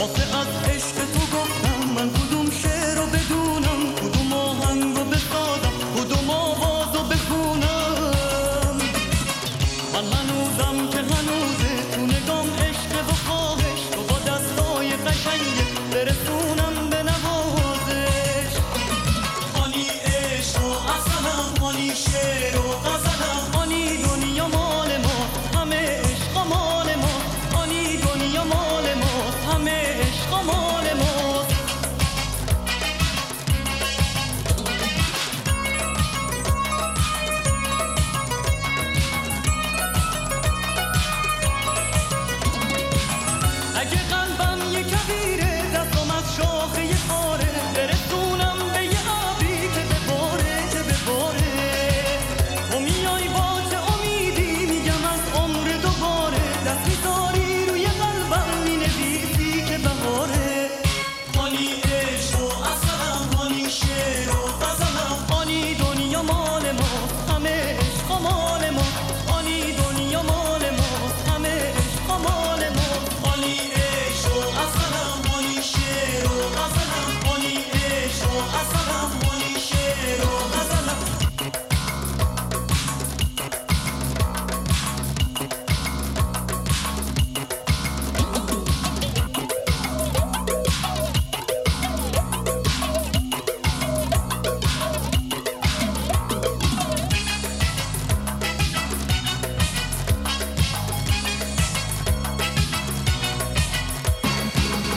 واسه از عشق تو گفتم من کدوم شعر رو بدونم، کدوم آهنگ رو بسازم، کدوم آواز رو بخونم. من هنوزم که هنوزه تو نگام عشق و خواهش، تو با دستای قشنگه برسونم به نوازش. مالی عشق و اصلا مالی شعر و غزل